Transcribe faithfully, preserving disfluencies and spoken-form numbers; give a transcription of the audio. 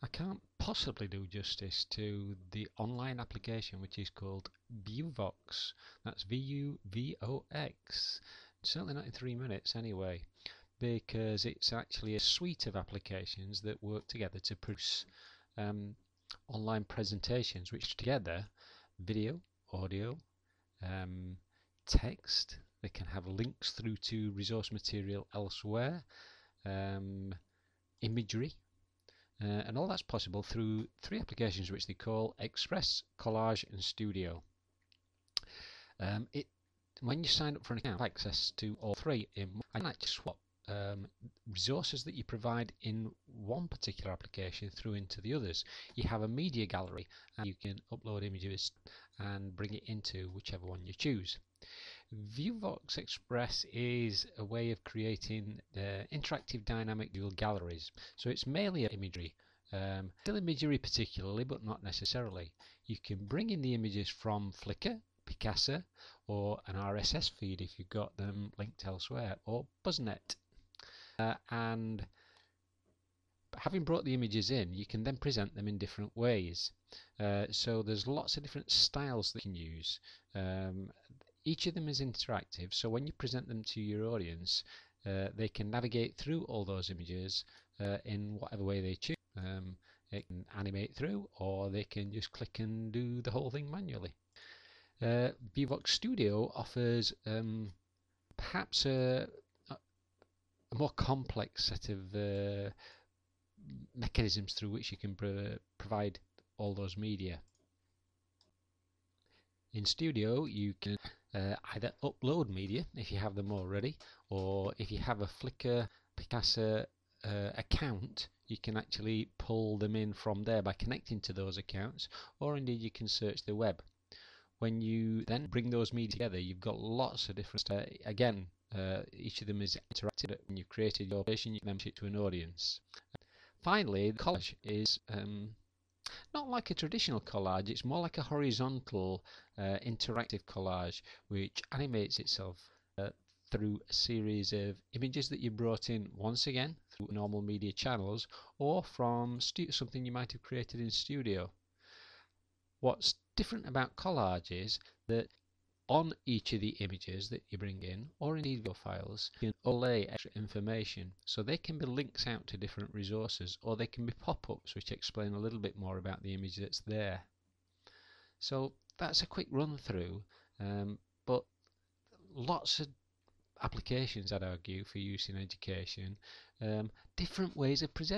can't possibly do justice to the online application which is called Vuvox. That's V U V O X. Certainly not in three minutes anyway, because it's actually a suite of applications that work together to produce um, online presentations which together video, audio, um, text. They can have links through to resource material elsewhere, um, imagery, uh, and all that's possible through three applications which they call Express, Collage and Studio. Um, it when you sign up for an account, you have access to all three in one. I can actually swap um, resources that you provide in one particular application through into the others. You have a media gallery and you can upload images and bring it into whichever one you choose. Vuvox Express is a way of creating uh, interactive dynamic visual galleries. So it's mainly imagery, um, still imagery particularly, but not necessarily. You can bring in the images from Flickr, Picasa, or an R S S feed if you've got them linked elsewhere, or BuzzNet. Uh, and having brought the images in, you can then present them in different ways. Uh, so there's lots of different styles that you can use. Um, each of them is interactive, so when you present them to your audience, uh, they can navigate through all those images uh, in whatever way they choose. Um, they can animate through, or they can just click and do the whole thing manually. Uh, Vuvox Studio offers um, perhaps a, a more complex set of uh, mechanisms through which you can pro provide all those media. In Studio, you can uh, either upload media if you have them already, or if you have a Flickr, Picasa uh, account, you can actually pull them in from there by connecting to those accounts, or indeed you can search the web. When you then bring those media together, you've got lots of different, uh, again, uh, each of them is interactive. When you've created your application, you can push it to an audience. Finally, the collage is um, not like a traditional collage, it's more like a horizontal uh, interactive collage which animates itself uh, through a series of images that you brought in once again through normal media channels, or from something you might have created in Studio. What's different about collage is that on each of the images that you bring in, or indeed your files, you can overlay extra information, so they can be links out to different resources, or they can be pop-ups which explain a little bit more about the image that's there. So that's a quick run through, um, but lots of applications, I'd argue, for use in education, um, different ways of presenting